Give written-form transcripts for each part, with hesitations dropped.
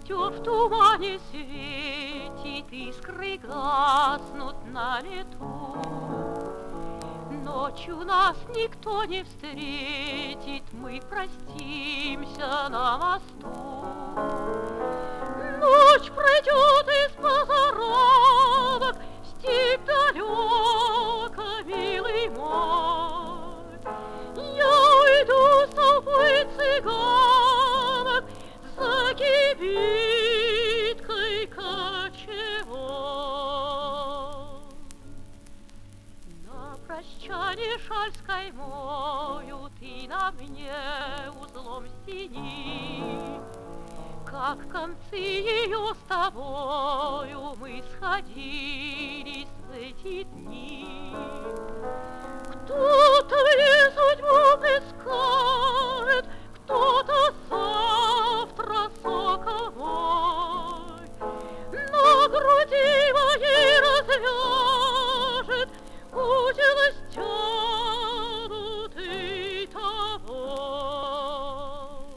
костер в тумане светит, искры гаснут на лету. Ночью нас никто не встретит, мы простимся на мосту. Ночь пройдет из позаранок, степь далека, милый мой. Я уйду с толпой цыганок за кибиткой кочевой. На прощание шаль с каймою ты на мне узлом стяни. Как концы ее с тобою мы сходились в эти дни. Кто-то мне судьбу плескает, кто-то завтра сокол мой на груди моей развяжет узел стянутый тобой.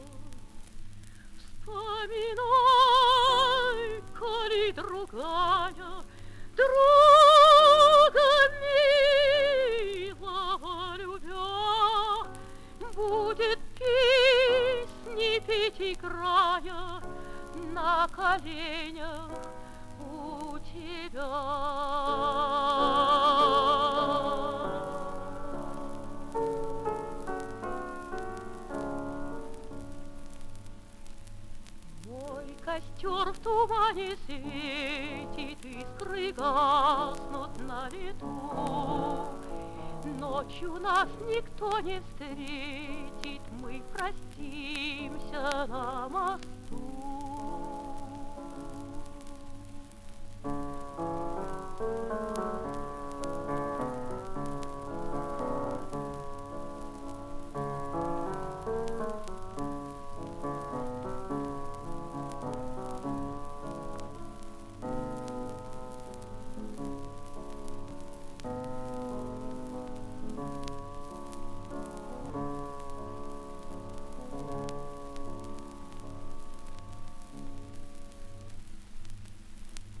Вспоминай, коли другая, друга милого любя, будет песни петь, играя на коленях у тебя. Костер в тумане светит, искры гаснут на лету. Ночью нас никто не встретит, мы простимся на мосту.